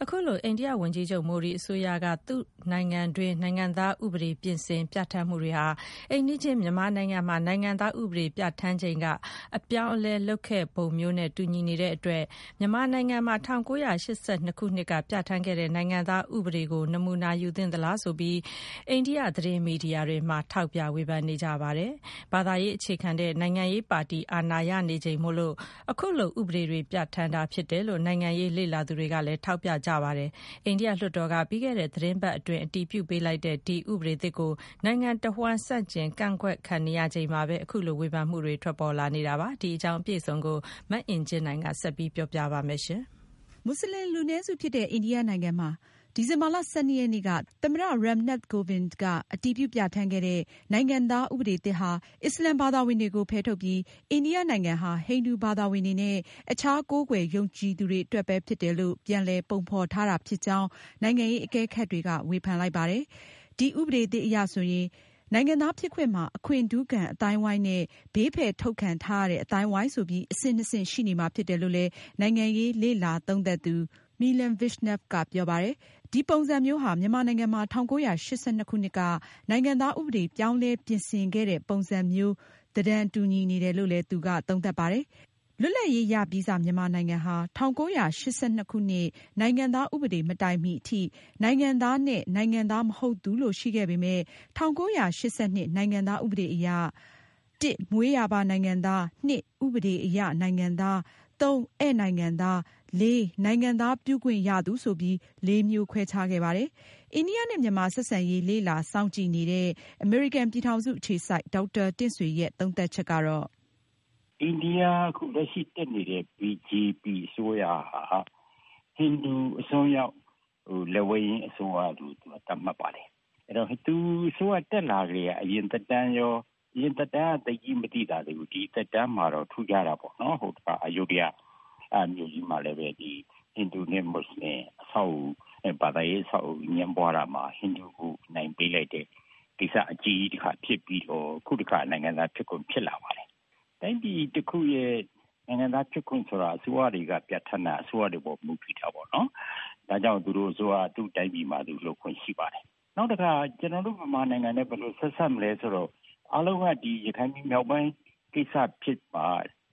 အခုလိုအိန္ဒိယဝန်ကြီးချုပ်မိုဒီအစိုးရကသူ့နိုင်ငံတွင်းနိုင်ငံသားဥပဒေပြင်ဆင်ပြဋ္ဌာန်းမှုတွေဟာအိမ်နီးချင်းမြန်မာနိုင်ငံမှာနိုင်ငံသားဥပဒေပြဋ္ဌာန်းချိန်ကအပြောင်းအလဲလုပ်ခဲ့ပုံမျိုးနဲ့တူညီနေတဲ့အတွက်မြန်မာနိုင်ငံမှာ1982ခုနှစ်ကပြဋ္ဌာန်းခဲ့တဲ့နိုင်ငံသားဥပဒေကိုနမူနာယူသင့်သလားဆိုပြီးအိန္ဒိယသတင်းမီဒီယာတွေမှာထောက်ပြဝေဖန်နေကြပါတယ်။ဘာသာရေးအခြေခံတဲ့နိုင်ငံရေးပါတီအာဏာရနေချိန်မို့လို့အခုလိုဥပဒေတွေပြဋ္ဌာန်းတာဖြစ်တယ်လို့နိုင်ငံရေးလေ့လာသူတွေကလည်းထောက်ပြကြပါတယ်။အိန္ဒိယလွှတ်တော်ကပြီးခဲ့တဲ့သတင်းပတ်အတွင်းအတည်ပြုပေးလိုက်တဲ့ဒီဥပဒေသစ်ကိုနိုင်ငံတော်ဝန်ဆန့်ကျင်ကန့်ကွက်ခံနေရချိန်မှာပဲအခုလိုဝေဖန်မှုတွေထွက်ပေါ်လာနေတာပါ။ဒီအကြောင်းအပြည့်အစုံကိုမအင်ကြင်းနိုင်ကဆက်ပြီးပြောပြပါမယ်။မွတ်စလင်လူနည်းစုဖြစ်တဲ့အိန္ဒိယနိုင်ငံမှာဒီဇင်ဘာလ12ရက်နေ့ကသမ္မတ Ramnath Kovind ကအတည်ပြုပြဋ္ဌာန်းခဲ့တဲ့နိုင်ငံသားဥပဒေသစ်ဟာအစ္စလမ်ဘာသာဝင်တွေကိုဖယ်ထုတ်ပြီးအိန္ဒိယနိုင်ငံဟာဟိန္ဒူဘာသာဝင်တွေနဲ့အခြားကိုးကွယ်ယုံကြည်သူတွေအတွက်ပဲဖြစ်တယ်လို့ပြန်လည်ပုံဖော်ထားတာဖြစ်ကြောင်းနိုင်ငံရေးအကဲခတ်တွေကဝေဖန်လိုက်ပါတယ်။ဒီဥပဒေသစ်အရဆိုရင်နိုင်ငံသားဖြစ်ခွင့်မှာအခွင့်ထူးခံအသိုင်းအဝိုင်းနဲ့ဘေးဖယ်ထုတ်ခံထားရတဲ့အသိုင်းအဝိုင်းဆိုပြီးအဆင့်နှစ်ဆင့်ရှိနေမှာဖြစ်တယ်လို့လည်းနိုင်ငံရေးလေ့လာသုံးသပ်သူMilan Vishnav ကပြောပါတယ်။ဒီပုံစံမျိုးဟာမြန်မာနိုင်ငံမှာ1982ခုနှစ်ကနိုင်ငံသားဥပဒေပြောင်းလဲပြင်ဆင်ခဲ့တဲ့ပုံစံမျိုးသဏ္ဍာန်တူညီနေတယ်လို့လည်းသူကသုံးသပ်ပါတယ်။လွတ်လပ်ရေးရပြီးစမြန်မာနိုင်ငံဟာ1982ခုနှစ်နိုင်ငံသားဥပဒေမတိုင်မီအထိနိုင်ငံသားနဲ့နိုင်ငံသားမဟုတ်သူလို့ရှိခဲ့ပေမဲ့1982နိုင်ငံသားဥပဒေအရ1မွေးရာပါနိုင်ငံသား2ဥပဒေအရနိုင်ငံသား3ဧည့်နိုင်ငံသား4နိုင်ငံသားပြုခွင့်ရသူဆိုပြီး4မျိုးခွဲခြားခဲ့ပါတယ်။အိန္ဒိယနဲ့မြန်မာဆက်ဆံရေးလေ့လာစောင့်ကြည့်နေတဲ့အမေရိကန်ပြည်ထောင်စုအခြေစိုက်ဒေါက်တာတင့်ဆွေရဲ့သုံးသပ်ချက်ကတော့အိန္ဒိယခုလက်ရှိတက်နေတဲ့ BJP အစိုးရဟာဟိန္ဒူအစွန်းရောက်လက်ဝဲရင်းအစိုးရလို့သူကသတ်မှတ်ပါတယ်။အဲ့တော့သူအစိုးရတက်လာကြတဲ့အရင်သက်တမ်းရောအရင်သက်တမ်းသိကြီးမသိတာတွေကိုဒီသက်တမ်းမှာတော့ထူးခြားတာပေါ့နော်။ဟိုကအယုဒ္ဓယမြို့ကြီးမှာလည်းပဲဒီဟိန္ဒူနဲ့မွတ်စလင်အဆောက်အဦဘာသာရေးအဆောက်အဦညံပွားတာမှာဟိန္ဒူကိုနိုင်ပေးလိုက်တဲ့ကိစ္စအကြီးတစ်ခါဖြစ်ပြီးတော့ခုတစ်ခါနိုင်ငံသားဖြစ်ခွင့်ဖြစ်လာပါတယ်။တိုင်းပြည်တစ်ခုရဲ့နိုင်ငံသားဖြစ်ခွင့်ဆိုတာအစိုးရတွေကပြဋ္ဌာန်းတာအစိုးရတွေပေါ်မူတည်တာပေါ့နော်။ဒါကြောင့်သူတို့အစိုးရသူ့တိုင်းပြည်မှာသူလုပ်ခွင့်ရှိပါတယ်။နောက်တစ်ခါကျွန်တော်တို့မြန်မာနိုင်ငံနဲ့ဘယ်လိုဆက်ဆက်မလဲဆိုတော့အားလုံးကဒီရခိုင်ပြည်မြောက်ပိုင်းကိစ္စဖြစ်ပါ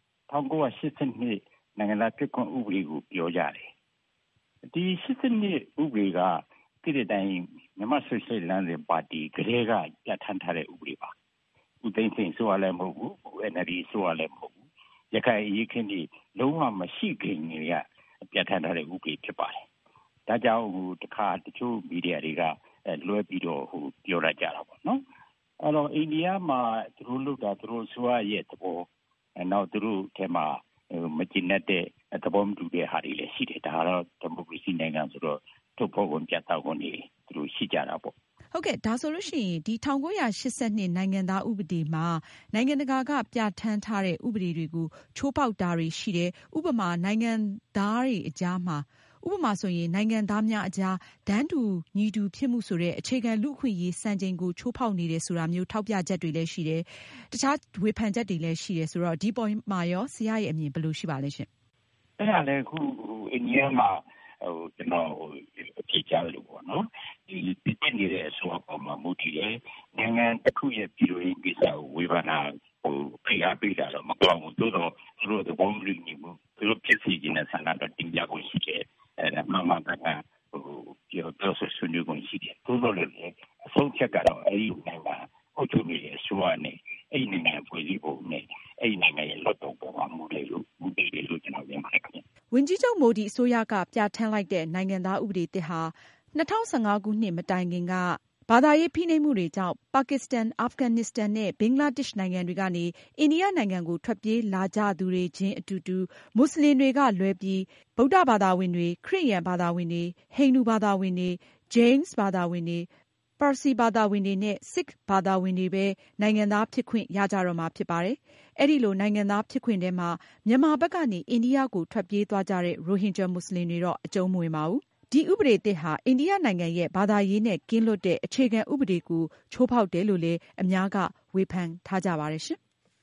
1982နိုင်ငံသားဖြစ်ခွင့်ဥပဒေကိုပြောကြတယ်။ဒီ82ဥပဒေကပြည်ထောင်တိုင်းမြန်မာဆိုရှယ်လမ်းစဉ်ပါတီကလေးကပြဋ္ဌာန်းထားတဲ့ဥပဒေပါ။ဦးသိန်းစိန်ဆိုရလည်းမဟုတ်ဘူး။ NLD ဆိုရလည်းမဟုတ်ဘူး။ရခိုင်အရေးခင်းဒီလုံးဝမရှိခင်ကပြဋ္ဌာန်းထားတဲ့ဥပဒေဖြစ်ပါတယ်။ဒါကြောင့်တခါတချို့မီဒီယာတွေကလွဲပြီးတော့ပြောရကြတာပေါ့နော်။အဲ့တော့အိန္ဒိယမှာသူတို့လုပ်တာသူတို့ဆိုရရဲ့သဘောနောက်သူတို့ထဲမှာမကျင်တဲ့သဘောမတူတဲ့ဟာတွေလည်းရှိတယ်ဒါကတော့ဒီမိုကရေစီနိုင်ငံဆိုတော့ထုတ်ဖော်ဝင်ပြတ်တော့နေသူတို့ရှိကြတာပေါ့ဟုတ်ကဲ့ဒါဆိုလို့ရှိရင်ဒီ1982နိုင်ငံသားဥပဒေမှာနိုင်ငံတကာကပြဋ္ဌာန်းထားတဲ့ဥပဒေတွေကိုချိုးဖောက်တာတွေရှိတယ်ဥပမာနိုင်ငံသားတွေအကြားမှာဥပမာဆိုရင်နိုင်ငံသားများအကြားတန်းတူညီတူဖြစ်မှုဆိုတဲ့အခြေခံလူ့အခွင့်အရေးစံချိန်ကိုချိုးဖောက်နေတယ်ဆိုတာမျိုးထောက်ပြချက်တွေလည်းရှိတယ်တခြားဝေဖန်ချက်တွေလည်းရှိတယ်ဆိုတော့ဒီပေါ်မှာရောဆရာရဲ့အမြင်ဘယ်လိုရှိပါလဲရှင်အဲ့ဒါလည်းခုအိန္ဒိယမှာကျွန်တော်အဖြစ်ကြားလို့ပေါ့နော်ဒီပြည်နေတဲ့အစိုးရပေါ်မှာမူတည်တယ်နိုင်ငံတစ်ခုရဲ့ပြည်တွင်းကိစ္စကိုဝေဖန်တာဖိအားပေးတာတော့မကောင်းဘူးသို့တော့သူတို့သဘောမတူညီဘူးသူတို့ဖြစ်စီခြင်းနဲ့ဆန္ဒတော့တင်ပြဖို့ရှိတယ်အဲ့မှန်မှန်ကန်ကန်ပြောဆိုဆွေးနွေးခွင့်ရှိတယ်သို့တော်လည်းအဆုံးဖြတ်ကတော့အဲ့ဒီနိုင်ငံအုပ်ချုပ်ရေးအစိုးရနဲ့အဲ့ဒီနိုင်ငံဖွဲ့စည်းပုံနဲ့အဲ့ဒီနိုင်ငံရဲ့လွှတ်တော်ပေါ်မှာမူတည်လို့ကျွန်တော်ပြောပါတယ်ခင်ဗျဝန်ကြီးချုပ်မိုဒီအစိုးရကပြဋ္ဌာန်းလိုက်တဲ့နိုင်ငံသားဥပဒေသစ်ဟာ2015ခုနှစ်မတိုင်ခင်ကဘာသာရေးဖိနှိပ်မှုတွေကြောင့်ပါကစ္စတန်၊အာဖဂန်နစ္စတန်နဲ့ဘင်္ဂလားဒေ့ရှ်နိုင်ငံတွေကနေအိန္ဒိယနိုင်ငံကိုထွက်ပြေးလာကြသူတွေချင်းအတူတူမွတ်စလင်တွေကလွဲပြီးဗုဒ္ဓဘာသာဝင်တွေခရစ်ယာန်ဘာသာဝင်တွေဟိန္ဒူဘာသာဝင်တွေဂျိန်းဘာသာဝင်တွေပါစီဘာသာဝင်တွေနဲ့စစ်ဘာသာဝင်တွေပဲနိုင်ငံသားဖြစ်ခွင့်ရကြတော့မှာဖြစ်ပါတယ်။အဲဒီလိုနိုင်ငံသားဖြစ်ခွင့်ထဲမှာမြန်မာဘက်ကနေအိန္ဒိယကိုထွက်ပြေးသွားကြတဲ့ရိုဟင်ဂျာမွတ်စလင်တွေတော့အကျုံးမဝင်ပါဘူး။ဒီဥပဒေသစ်ဟာအိန္ဒိယနိုင်ငံရဲ့ဘာသာရေးနဲ့ကင်းလွတ်တဲ့အခြေခံဥပဒေကိုချိုးဖောက်တယ်လို့လည်းအများကဝေဖန်ထားကြပါတယ်ရှင်။